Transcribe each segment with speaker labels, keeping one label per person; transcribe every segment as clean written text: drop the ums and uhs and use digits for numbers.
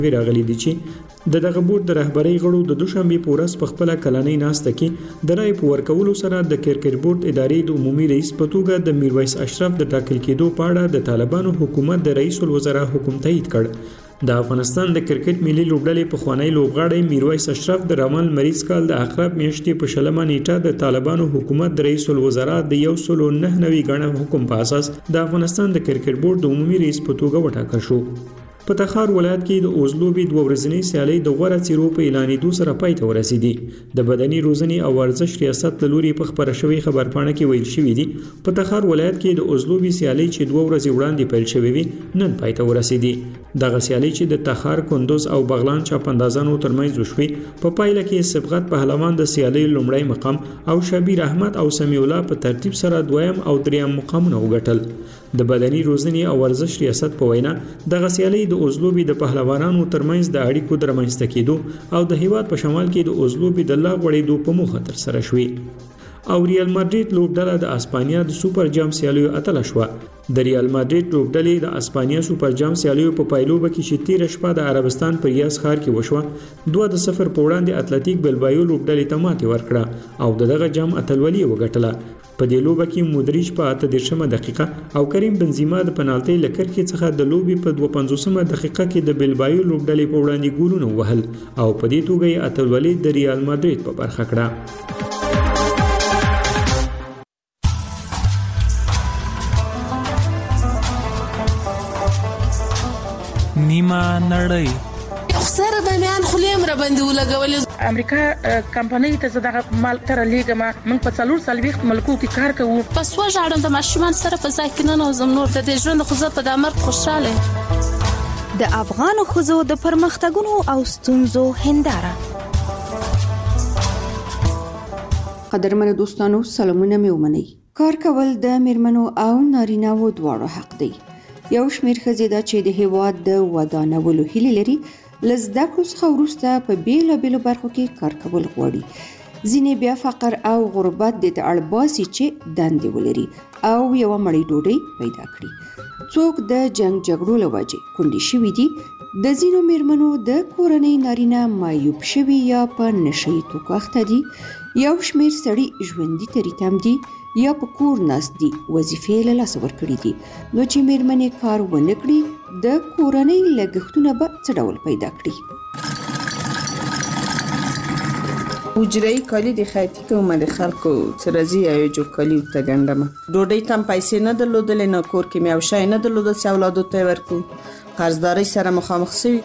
Speaker 1: راغلي دي چې دغه بورډ د رهبرۍ غړو د دوشنبه په ورځ په خپل کلنۍ ناسته کې د رای په ورکولو سره د کرکټ بورډ ادارې د عمومي رئیس په توګه د میرویس اشرف د ټاکل کېدو په اړه د طالبانو حکومت د رئیس الوزرا حکم تایید کړ. د افغانستان د کرکټ ملي لوبډلې په خوانی لوبغاړی میرویس اشرف د رمل مریض کال د عقرب میاشتې په شلمه نیټه د طالبانو حکومت د رئیس الوزرا د 199 غړو حکم په اساس د افغانستان د کرکټ بورډ د عمومي رئیس په توګه وټاکل شو. په تخار ولایت کې د اوزلوبي د ورځنی سیالي د غوړه چیرو په اعلانېدو سره پای ته ورسېدي. د بدني روزنې او ورزش ریاست له لوري په خبره شوی خبرپاڼه کې ویل شوی دی په تخار ولایت کې د اوزلوبي سیالي چې 2 ورځې وړاندې پیل شوې وي نن پای ته ورسېدي. دغه سیالي چې د تخار، کندوز او بغلان چاپندازانو ترمنځ وشوي په پایله کې سبقت پهلوان د سیالي لومړی مقام او شبیر احمد او سمیع الله په ترتیب سره دویم او دریم مقامونه وګټل. د بدني روزنې او ورزش ریاست په وینا دغه سیالي د اوزلوبي د پهلوانانو ترمنځ د اړیکو د رامنځته کېدو او د هیواد په شمال کې د اوزلوبي د لا غوړېدو په موخه تر سره شوې. او ریال مادرید لوبډله د اسپانیا د سوپر جام سیالیو اتله شوه. د ریال مادرید لوبډلې د اسپانیا سوپر جام سیالیو په پایلوبه کې چې 13 شپه د عربستان په ریاض ښار کې وشوه 2-0 په وړاندې اتلتیک بلبایو لوبډلې ته ماتې ورکړه او دغه جام اتلولي وګټله. په دې لوبه کې مودریچ په 38مه دقیقه او کریم بنزیما د پنالټي لکرکې څخه د لوبي په 52مه دقیقه کې د بلبایو لوبډلې په وړاندې ګولونه وهل او په دې توګه یې اتلولي د ریال مادرید په برخه کړه.
Speaker 2: نیمه نړۍ
Speaker 3: خسر باندې خلیم را باندې ولګول
Speaker 4: امریکا کمپنۍ ته زړه مال تر لیګما موږ په 4 ملکو کې کار کوو.
Speaker 3: پس وژاړم د ماشومان سره په ځای کې نه نوزم نور د ژوند خو زه په دمر خوشاله.
Speaker 5: د افغان خزو د پرمختګونو او ستونزو هنداره.
Speaker 6: قدرمن دوستانو سلامونه مې ومنئ. کار کول د میرمنو او نارینه‌و دواړو حق دی. یو شمېر ښځې دا چې د هیواد د ودانولو هیلې لري له زده کړو څخه وروسته په بیلابیلو برخو کې کار کول غواړي. ځینې بیا فقر او غربت د ته اړ باسي چې دندې ولري او یوه مړۍ ډوډۍ پیدا کړي. څوک د جنګ جګړو له وجې کونډې شوي دي. د ځینو میرمنو د کورنۍ نارینه معیوب شوي یا په نشه یي توکو اخته دي. یو شمېر سړي ژوندي ترې تم دي یا په کور ناست دي وظیفې له لاسه ورکړي دي. نو چې میرمنې کار ونه کړي د کورنۍ لګښتونه به څه ډول پیدا کړي؟
Speaker 7: حجره‌ای کالی د خیاطي کومه د خلکو ترازی یا جو کالی ته ګندمه ډوډۍ تم پیسې نه درلودلې نه کور کې مې او شای نه درلودل چې اولادو ته ورکو قرضداري سره مخامخ شوي.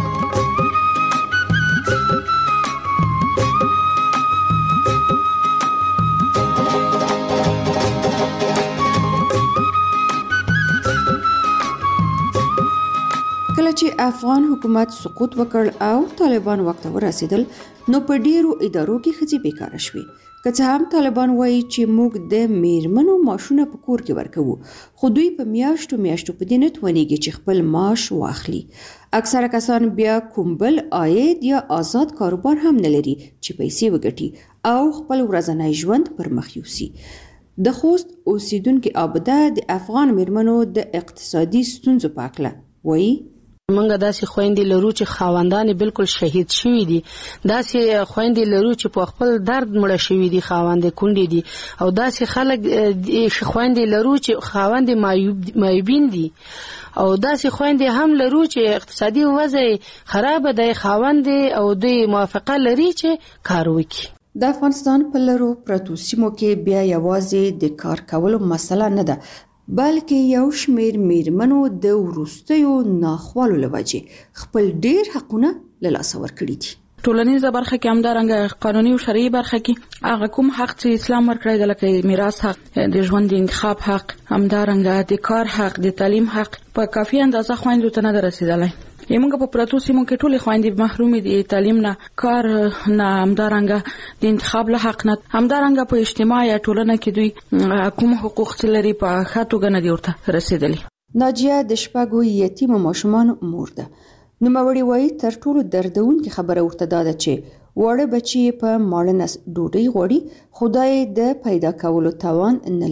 Speaker 6: کله چې افغان حکومت سقوط وکړ او طالبان وخت ورسېدل نو په ډیرو ادارو کې ښځې بیکاره شوې. که څه هم طالبان وایي چې موږ د میرمنو معاشونه په کور کې ورکوو خو دوی په میاشتو په دې نه توانېږي چې خپل معاش واخلي. اکثره کسان بیا کوم بل عاید یا آزاد کاروبار هم نه لري چې پیسې وګټي او خپل ورځنی ژوند پر مخ یوسي. د خوست اوسیدونکو عابده د افغان میرمنو د اقتصادي ستونزو په اړه وایي
Speaker 8: منګه داسې خويندې لرو چې خاوندان بالکل شهید شوي دي. داسې خويندې لرو چې په خپل درد مړه شوي دي، خاوندې کونډې دي، او داسې خلک خويندې لرو چې خاوندې معیوبین دي، او داسې خويندې هم لرو چې اقتصادي وضع خراب دی، خاوندې او دوی موافقه لري چې کار وکړي.
Speaker 6: د افغانستان په لرو پرتو سیمو کې بیا یوازې د کار کولو مسله نه ده بلکې یو شمېر میرمنو د وروستیو ناخوالو له وجې خپل ډېر حقونه له لاسه ورکړي دي.
Speaker 4: ټولنیزه برخه کې همدارنګه قانوني او شرعي برخه کې هغه کوم حق چې اسلام ورکړی دی لکه میراث حق، د ژوند د انتخاب حق، همدارنګه د کار حق، د تعلیم حق په کافي اندازه خویندو ته نه رسیدلی. یمنګ په پراتو سیمو کې ټولې خويندې محرومې دي، تعلیم نه، کار نه، همدارنګه د انتخاب له حق نه، همدارنګه په اجتماع یا ټولنه کې دوی کوم حقوق لري په ښه توګه نه دي ورته رسیدلي.
Speaker 6: ناجیه د شپږو یتیم ماشومان مور ده. نوموړې وایي تر ټولو دردونکې خبره ورته دا ده چې وړه بچي په ماړه نس ډوډۍ غواړي، خدای د پیدا کولو توان نه لري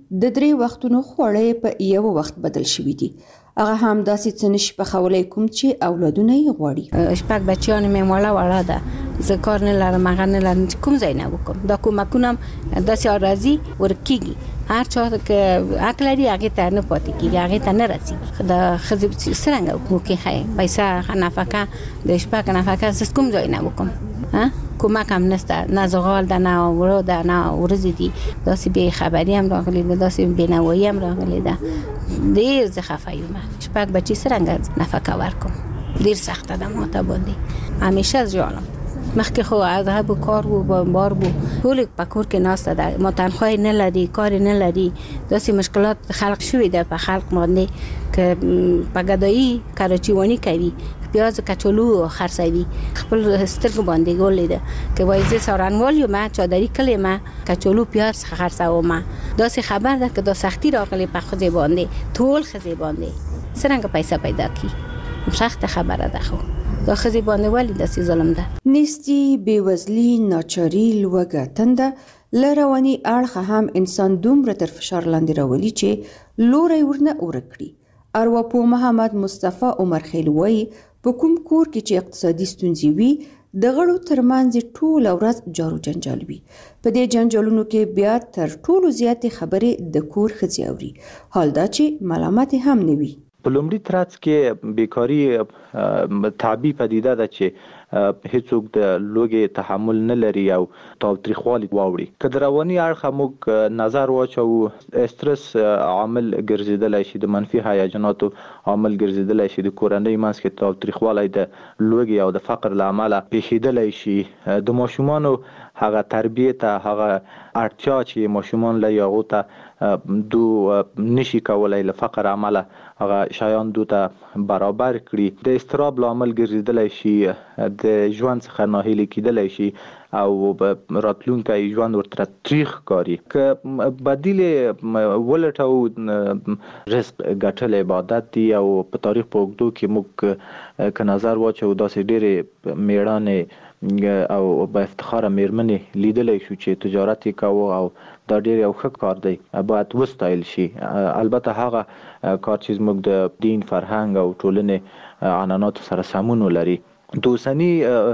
Speaker 6: د 3 وختونو خوړې په یو وخت بدل شوي دي. هغه هم داسې څه نشي پخولی کوم چې اولادونه یې غواړي.
Speaker 9: شپږ بچیان مې وړه ده، زه کار نه لرم، هغه نه لرم، کوم ځای نه وکم. دا کومکونه داسې راځي ورکیږي، هر چا که حق لري هغه ته نه پاتې کیږي، هغه ته نه رسیږي. دا خزې څنګه وکړي؟ خیر پیسې نفقه د شپږ نفقه زه کوم ځای نه وکم. کومک هم نشته، نه زغال ده، نه ورو ده، نه ورځې دي. داسې بې خبري هم راغلی ده، داسې بېنوایي هم راغلی ده. ډېر زه خفه یم. شپږ بچي څرنګه نفقه ورکم؟ ډېر سخته ده ماته باندې. همیشه ژاړم. مخکې خو عذاب کار و بار بو، ټول په کور کې ناسته ده، ما تنخواه نه لري، کار نه لري. داسې مشکلات خلق شوي ده په خلق باندې که په ګدایي کراچیوانی کوي، پیاز کچالو خرڅوي، خپل سترګو باندې ګولې ده که وایي زه سارنوال یم، چادري کلی ما کچالو پیاز خرڅوم. داسې خبر ده که دا سختی راغلی په ښځې باندې، ټول ښځې باندې څرنګه پیسې پیدا کی؟ سخت خبره ده. خو دا ښځې باندې ولې داسې ظلم ده؟
Speaker 6: نیستی، بېوزلي، ناچاري، لوږه، تنده له رواني اړخه هم انسان دومره تر فشار لاندې راولي چې لوری ورنه ورک کړي. ارواپوه محمد مصطفی عمر خیل وایي په کوم کور کې چې اقتصادي ستونزې وي د غړو ترمنځ ټوله ورځ جارو جنجال وي. په دې جنجالونو کې بیا تر ټولو زیاتې خبرې د کور ښځې اوري، حال دا چې ملامتې هم نه وي.
Speaker 10: په لومړي ترڅ کې بیکاري طبیعي پدیده ده چې هیڅوک د لوږې تحمل نه لري او تاوتریخوالي واوړي. که د رواني اړخه موږ نظر واچو، استرس عامل ګرځیدلی شي، د منفي هیجاناتو عامل ګرځیدلی شي، د کورنۍ منځ کې تاوتریخوالی د لوږې او د فقر له امله پیښیدلی شي. د ماشومانو هغه تربیه ته، هغه اړتیا چې ماشومان لري هغو ته دو نشي کولای له فقر عمله هغه شیان دو ته برابر کړي. د اضطراب لامل ګرځیدلی شي، د ژوند څخه ناهیلي کیدلی شي او راتلونکی ژوند ورته تریخ کاری. که بدیل ولټو، رزق ګټل عبادت دی او په تاریخ په اوږدو کې موږ که نظر واچو داسې ډېرې میړانې او با افتخار میرمنې لیدلی شو چې تجارت یې کوه او دا ډېر یو ښه کار دی، باید وستایل شي. البته هغه کار چې زموږ د دین، فرهنګ او ټولنې عنعناتو سره سمون ولري. د اوسني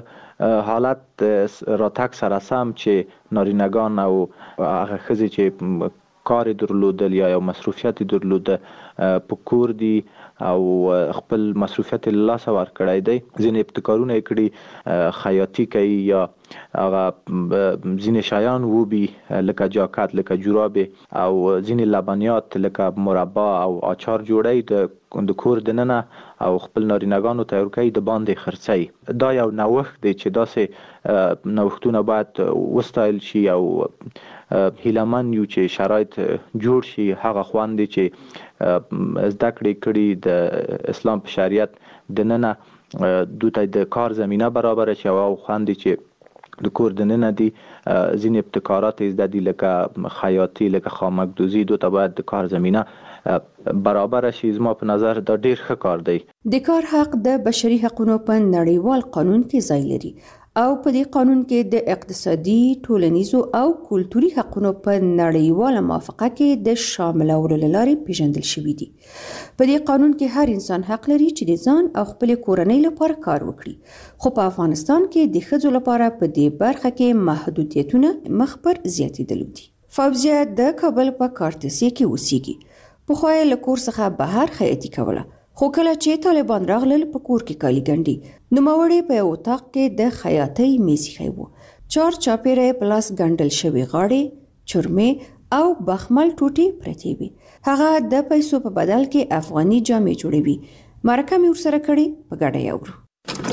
Speaker 10: حالت راتګ سره سم چې نارینگان او هغه ښځې چې کار درلودل یا یو مصروفیت درلوده په کور دي او خپل مصروفیت له لاسه ورکړی دی. ځینې ابتکارونه یې کړي، خیاطي کوي یا هغه ځینې شیان وبي لکه جاکټ، لکه جورابې او ځینې لبنیات لکه مربا او اچار جوړی د کور دننه او خپل نارینگانو ته ورکوي، د باندې خرڅوي. دا یو نوښت دی چې داسې نوښتونه باید وستایل شي او هیلهمن یو چې شرایط جوړ شي. هغه خواندې چې زده کړې کړي د اسلام په شریعت دننه دوی ته د کار زمینه برابره شي، او خواندې چې د کور دننه دي ځینې ابتکارات زده دي لکه خیاطي، لکه خامکدوزي، دوی ته باید د کار زمینه برابر شي. زما په نظر دا ډیر ښه کار دی.
Speaker 6: د کار حق د بشري حقوقو په نړیوال قانون کې ځای لري او په دې قانون کې د اقتصادي، ټولنیزو او کلتوري حقوقو په نړیواله موافقه کې د شاملولو لارې پیژندل شوي دي. په دې قانون کې هر انسان حق لري چې د ځان او خپل کورنۍ لپاره کار وکړي، خو په افغانستان کې د ښځو لپاره په دې برخه کې محدودیتونه مخ پر زیاتېدلو دي. فوزیه د کابل په کارتسي کې اوسېږي. پخوا یې له کور څخه بهر خیاطي کوله، خو کله چې طالبان راغلل په کور کې کالي ګنډي، نوموړی په یو اتاق کې د خیاطۍ میز ایښی و. چار چاپیره یې په لاس ګنډل شوې غاړې، چرمې او بخمل ټوټې پرتې وي. هغه د پیسو په بدل کې افغاني جامې جوړوي. مرکه مې ورسره کړې، په ګډه یې اورو.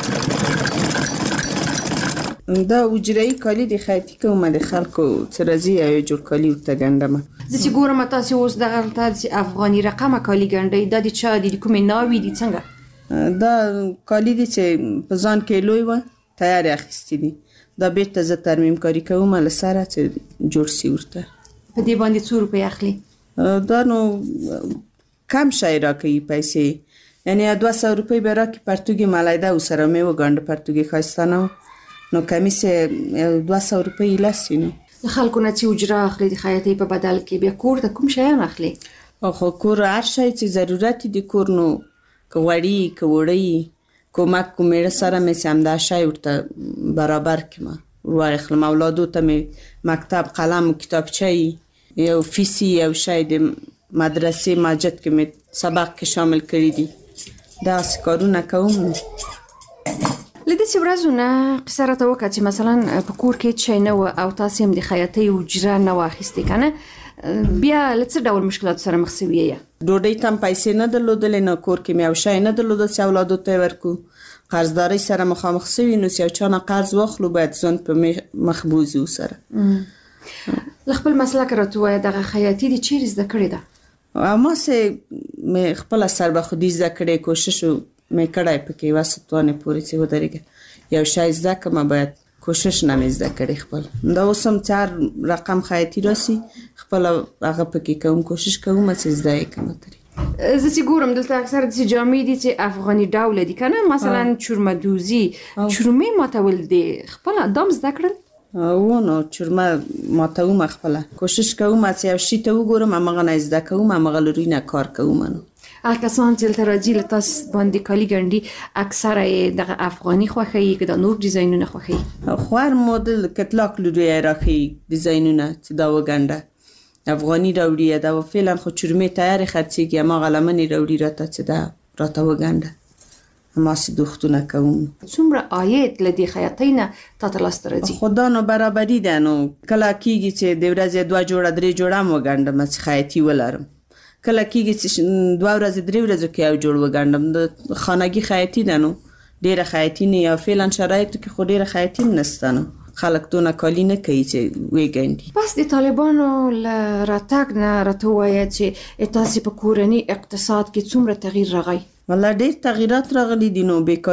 Speaker 7: دا اجرایی کالی د خیاطي کومه د خلکو څه راځي او جوړ کالی ورته ګنډمه.
Speaker 6: زه چې ګورم تاسې اوس دغه افغاني رقمه کالی ګنډئ، دا د چا دي؟ د کومې ناوې دي؟ څنګه؟
Speaker 7: دا کالی دي چې په ځان کې لوی وه، تیار یې اخیستي دي. دا بیرته زه ترمیم کاري کوم له سره چې جوړ سي ورته.
Speaker 6: په دې باندې څو روپۍ اخلي؟
Speaker 7: دا نو کم شی راکوي پیسې، یعنی 200 روپۍ به راکړي. پرتوګي ملیده ورسره مې وګنډه، پرتوګي ښایسته نه نو کمیس 200 روپۍ لسی نو
Speaker 6: خلکو نه چې اجره اخلي د خیاطۍ په بدل کې، بیا کور ته کوم شیان اخلي؟
Speaker 7: خو کور هر شی چې ضرورت دی کور، نو که غوړي که وړي کومک کوم میړه سره مې چې همدا شی ورته برابر کړم، واخلم اولادو ته مې مکتب قلم و کتابچه یو فیسی یو شی د مدرسې مسجد کې مې سبق کې شامل کړی دي، داسې کارونه کوم.
Speaker 6: له دې ورځو نه قصه راته وکړه چې مثلا په کور کې شی نه و او تاسې هم د خیاطۍ اجره نه واخیستې کنه، بیا له څه ډول مشکلاتو سره مخ شوې یې؟
Speaker 7: ډوډۍ ته هم پیسې نه درلودلې، نه کور کې مې یو شی نه درلوده چې اولادو ته ورکو، قرضدارۍ سره مخامخ شوي، نو چې یو چا نه قرض واخلو باید ځان په مخ بوځو سره.
Speaker 6: له خپل مسلک راته ووایه دغه خیاطي دې چیرې زده کړې ده؟
Speaker 7: ما سه مې خپله سربخودي زده کړې، کوشش مې کړی پکې یوه ستوانې پورې چې ودرېږه، یو شی زده کړم باید کوشش نه مې زده کړې خپل. دا اوس هم چې هر رقم خیاطي راسي خپله هغه پکې کوم، کوشش کوم چې زده یې کړم ترې.
Speaker 6: زه چې ګورم دلته اکثر داسې جامې دي چې افغاني ډوله دي کنه، مثلا چورمدوزي چورمې ماتول دي، خپله دام زده کړل؟
Speaker 7: نو چورمه ماتوم خپله، کوشش کوم چې یو شي ته وګورم همغه نه زده کوم، همغه له روی نه کار کوم. نو
Speaker 6: هغه کسان چې دلته راځي له تاسو باندې کالي ګنډي اکثره یې دغه افغاني خوښوي که د نور ډیزاینونه خوښوي؟
Speaker 7: خو هر مدل کتلاک له روی یې راښیي ډیزاینونه چې دا وګنډه، افغاني راوړي دا فعلا خو چورمې تیارې خرڅېږي، هماغه لمنې راوړي راته چې دا راته وګنډه، هماسې دوختونه کوم.
Speaker 6: څومره عاید له دې خیاطۍ نه تاته لاسته راځي؟
Speaker 7: خو دا نو برابري ده، نو کله کېږي چې د ورځې 2 جوړه 3 جوړه هم وګنډم چې خیاطي ولرم، کله کېږي چې 2 ورځې 3 ورځو کې یو جوړ وګنډم. د خانګي خیاطي ده، نو ډېره خیاطي نه، یا فعلا شرایطو کې خو ډېره خیاطي نشته، نو خلک دونه کالي نه کوي چې وګنډي.
Speaker 6: بس د طالبانو له راتګ نه راته ووایه چې تاسې په کورني اقتصاد کې څومره تغییر راغی؟
Speaker 7: والله ډېر تغییرات راغلي دي، نو